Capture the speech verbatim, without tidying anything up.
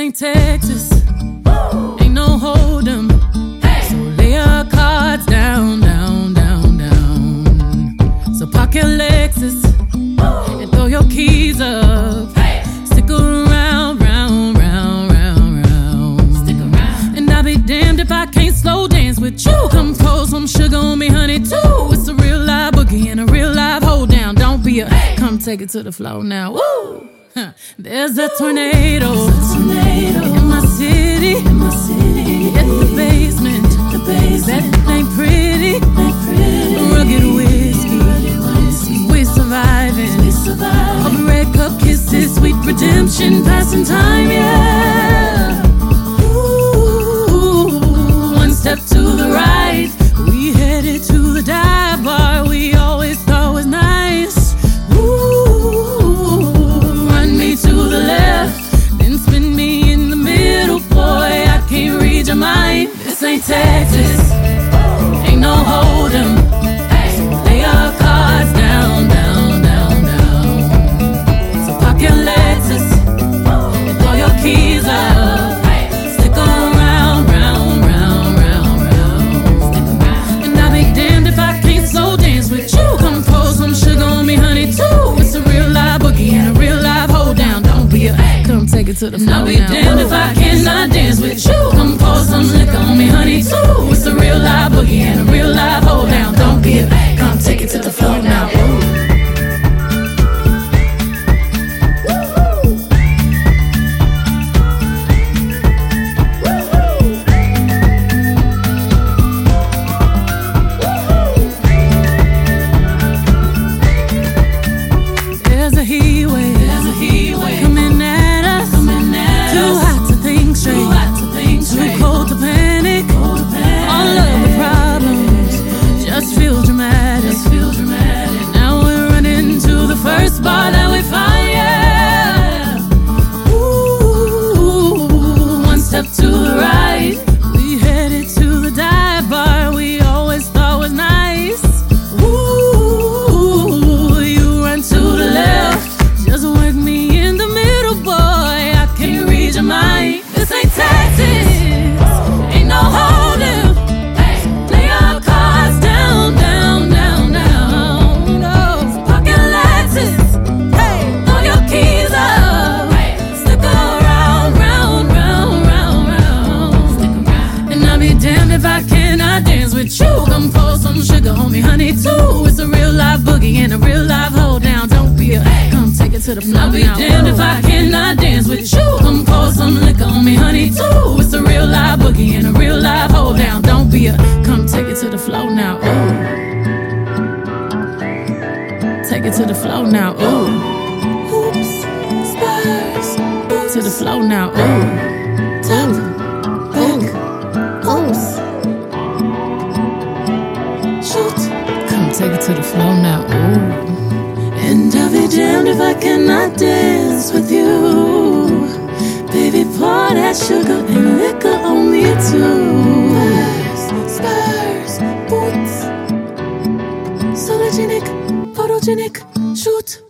ain't Texas, ain't no hold'em. So lay your cards down, down, down, down. So park your Lexus and throw your keys up. Stick around, round, round, round, round. Stick around. And I'll be damned if I can't slow dance with you. Come pour some sugar on me, honey, too. It's a real live boogie and a real live hold down. Don't be a come take it to the floor now. Woo! Huh. There's a tornado, There's a tornado in my city, in my city. In the basement, the basement. That ain't pretty, ain't pretty. Rugged whiskey, rugged whiskey. We surviving, we surviving. All the red cup kisses, sweet redemption, passing time, yeah. Ooh, one step to the right, we headed to the dive bar we always thought was nice. To the left, then spin me in the middle, boy, I can't read your mind. This ain't Texas, ain't no hold'em. So lay your cards down, down, down, down. So park your Lexus and throw your keys up. Stick around, round, round, round, round. And I'll be damned if I can't slow dance with you. Come pour some sugar on me, honey, too. It's a real live boogie and a real live hold down. Come take it to the floor. I'll be now. Damned if I cannot dance with you. Come pour some liquor on me, honey, too. It's a real live boogie and a real live hold down. Don't be a come take it to the floor now. Ooh. To the floor. I'll be damned if I cannot dance with you. Come pour some liquor on me, honey, too. It's a real live boogie and a real live hold down. Don't be a come take it to the floor now. Ooh. Take it to the floor now. Ooh. Hoops, spurs, boots. To the floor now. Ooh. Top, back, oops. Shoot. Come take it to the floor now. Ooh. And I'll be damned if I cannot dance with you. Baby, pour that sugar and liquor on me too. Spurs, spurs, boots. Sologenic, photogenic, shoot.